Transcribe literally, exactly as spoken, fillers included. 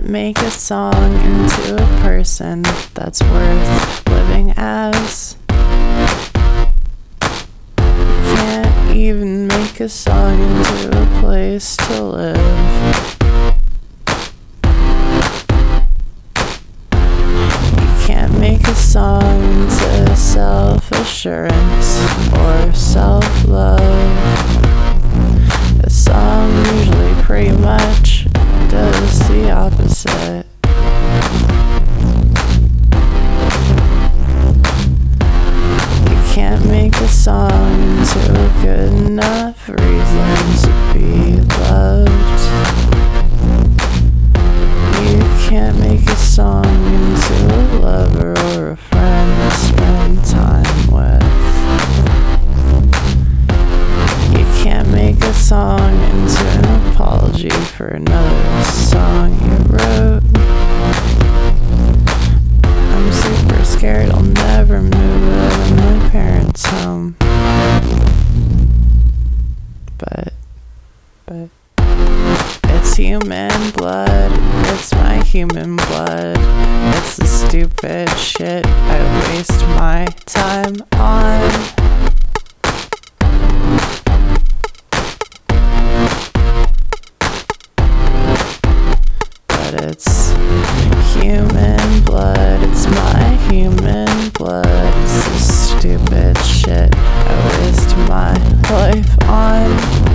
can't make a song into a person that's worth living as. You can't even make a song into a place to live. You can't make a song into self-assurance or self-love. A song usually pretty much does the opposite. You can't make a song into a good enough reason to be loved. You can't make a song into a lover or a friend to spend time with. You can't make a song into an apology for another song you wrote. I'm super scared I'll never move out of my parents' home. But, but, it's human blood, it's my human blood. It's the stupid shit I waste my time on. It's human blood, it's my human blood. It's the stupid shit I waste my life on.